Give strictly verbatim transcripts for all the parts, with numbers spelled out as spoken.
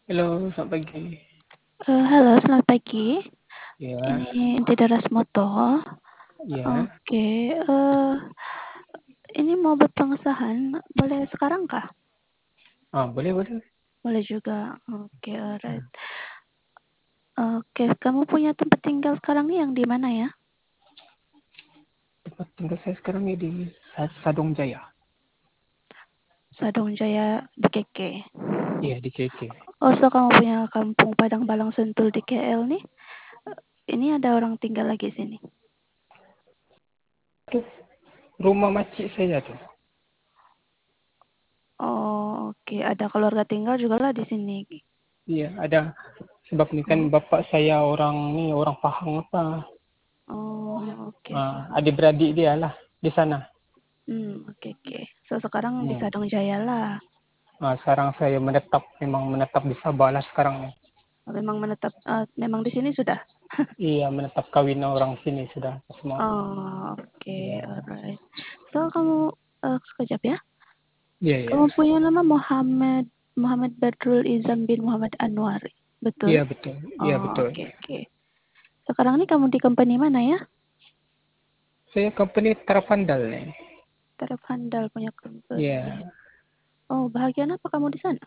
Halo, selamat pagi. Eee, halo, selamat pagi. Iya, Ini di Deras Moto. iya. Oke, eee, ini mau berpengesahan, boleh sekarang kah? Ah, boleh, boleh. Boleh juga. Oke, alright. Oke, kamu punya tempat tinggal sekarang nih yang di mana ya? Tempat tinggal saya sekarang ini di Sa- Sadong Jaya. Sadong Jaya di K K. Iya, di K K. Oh, so kamu punya kampung Padang Balang Sentul di K L nih? Ini ada orang tinggal lagi sini? Tuh, rumah makcik saya tuh. Oh, oke. Ada keluarga tinggal juga lah di sini. Iya, ada. Sebab ini kan Oh, bapak saya orang nih, orang Pahang apa. oh, oke. Ah, adik-beradik dia lah di sana. Hmm, oke, oke. So, sekarang di Hmm. Sadong Jaya lah. Ah, sekarang saya menetap, memang menetap di Sabah lah sekarang nih. Memang menetap, eee, memang di sini sudah? Iya, menetap kawin orang sini sudah semua. Oh, oke, Iya, alright. So, kamu, eee, sekejap ya, iya, iya. kamu punya nama Muhammad Muhammad Badrul Izam bin Muhammad Anwar, betul? Iya, betul. Iya, Oh, betul. oke, oke. Sekarang ini kamu di company mana ya? Saya company Terapandal nih. Taraf Handal punya company. Iya. Oh, bahagian apa kamu di sana?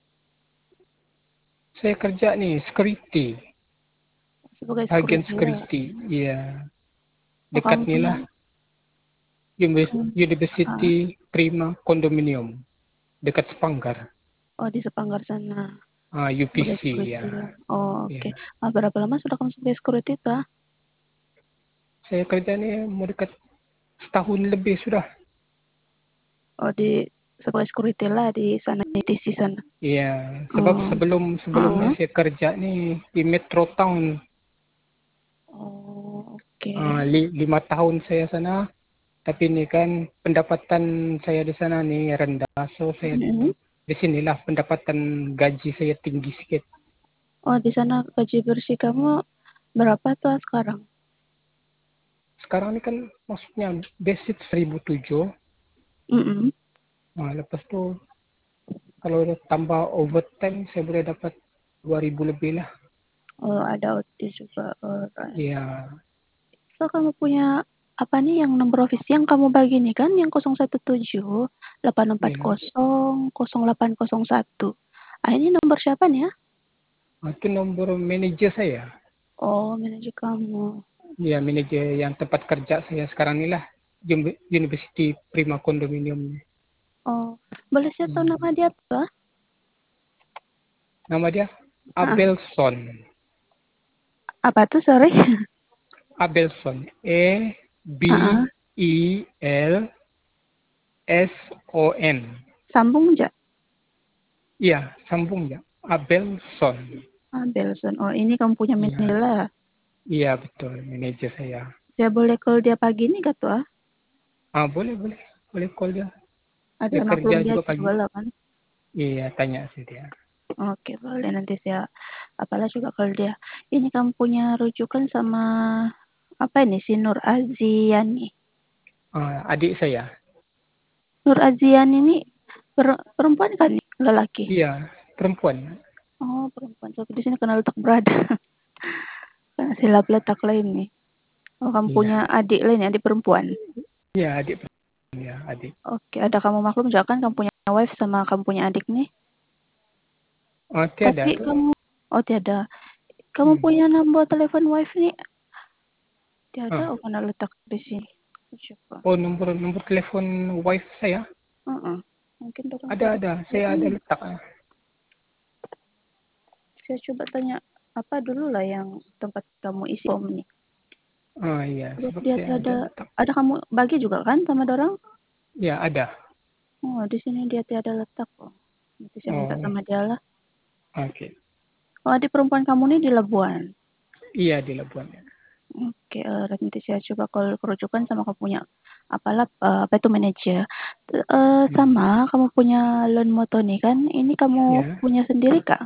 Saya kerja nih security, Sebagai bagian security ya? security. Iya, Oh, dekat kamu nih punya lah Univers- kamu ah, University Prima Condominium, dekat Sepanggar. oh di Sepanggar sana, Ah, sebagai U P C ya. security ya? Oh, Iya. oke. Ah, berapa lama sudah kamu sebagai security tuh? Saya kerja nih mau dekat setahun lebih sudah. Oh, di sebagai security lah di sana, di T C sana? Iya, sebab Oh, sebelum sebelumnya heeh. saya kerja nih di Metro Town. Oh, oke. Ah, li- lima tahun saya sana. Tapi ini kan pendapatan saya di sana nih rendah, so saya Mhm. di sinilah pendapatan gaji saya tinggi sedikit. Oh, di sana gaji bersih kamu berapa tuh sekarang? Sekarang ini kan maksudnya basic seribu tujuh. Mhm. Nah, lepas tu kalau udah tambah overtime saya boleh dapat dua ribu lebih lah. Oh, ada O T juga. Alright. Iya, So, kamu punya apa nih yang nomor office yang kamu bagi nih kan yang nol satu tujuh delapan empat iya. nol nol delapan nol satu. Ah, ini nomor siapa nih ya? Nah, itu nomor manajer saya. Oh, manajer kamu. Iya, manajer yang tempat kerja saya sekarang ini lah. Uni- University Prima Condominium. Oh, boleh saya tahu nama Hmm. dia tuh? Nama dia Ah, Abelson. apa tuh, sorry? Abelson. E Ah, B E L S O N. sambung aja. Iya, sambung ya. Abelson. Ah, Belson. Oh, ini kamu punya manajer Iya, lah. iya betul, manajer saya. Saya boleh call dia pagi nih gak tuh? Ah? Ah, boleh, boleh. Boleh call dia. Ada Dia kerja maklum dia juga juga pagi. lah kan. Iya, tanya sih dia. Oke, boleh nanti saya apalah juga kalau dia. Ini kamu punya rujukan sama apa ini si Nur Aziani. Ah, adik saya. Nur Aziani ini per- perempuan kan nih? Lelaki. Iya, perempuan. Oh, perempuan. Tapi di sini kena letak berada. Karena silap letak lain nih. Oh, kamu Iya, punya adik lain ya, adik perempuan. iya adik perempuan ya, adik. Oke, ada kamu maklum juga kan kamu punya wife sama kamu punya adik nih. Oh, tiada Tapi tuh. kamu oh tiada. Kamu Hmm. punya nomor telepon wife nih? Tiada, Ah, oh karena letak di sini. Coba. oh nomor nomor telepon wife saya. Heeh. Mungkin orang Ada, taruh ada. Saya ada ini. letak. Ah, Saya coba tanya apa dulu lah yang tempat kamu isi form nih. Ah, iya, Sebab sebab dia saya ada tiada, letak. ada kamu bagi juga kan sama dorang? Ya, ada. Oh, di sini dia tiada letak kok. Nanti saya minta Oh, sama dia lah. oke. Oh, adik perempuan kamu nih di Labuan. Iya, di Labuan. Ya. Oke, eh, nanti saya coba call kerujukan sama kamu punya apalah eh, apa itu manajer. Eh, Hmm. sama kamu punya loan motor nih kan? Ini kamu Ya. punya sendiri kak?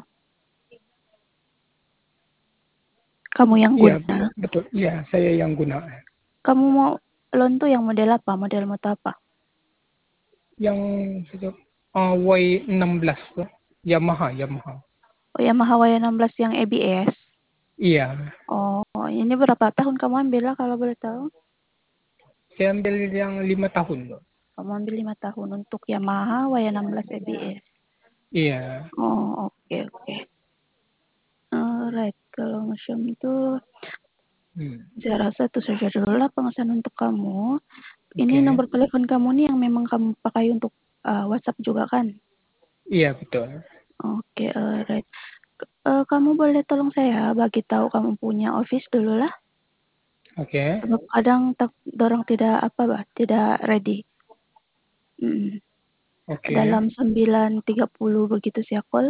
Kamu yang Iya, guna? betul, betul. Iya, saya yang guna. Kamu mau loan tuh yang model apa? Model motor apa? Yang sejak ah, Y enam belas tuh. Yamaha, Yamaha. Oh, Yamaha Y enam belas yang A B S? Iya. Oh, ini berapa tahun kamu ambil lah kalau boleh tahu? Saya ambil yang lima tahun, Mbak. Kamu ambil lima tahun untuk Yamaha Y enam belas A B S. Iya. Oh, oke okay, oke. Okay. Alright, kalau macam itu Hmm. saya rasa itu saja dulu lah pemesan untuk kamu. Ini Oke. nomor telepon kamu nih yang memang kamu pakai untuk uh, WhatsApp juga kan? Iya, betul. Oke, okay, alright. Uh, kamu boleh tolong saya bagi tahu kamu punya office dulu lah. Oke. Sebab kadang tak, dorang tidak apa bah, tidak ready. Mm. Oke. Dalam sembilan tiga puluh begitu sih call.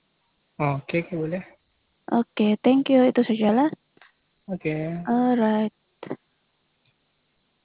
Oke, oke, boleh. Oke, okay, thank you. Itu sajalah. Oke. Alright.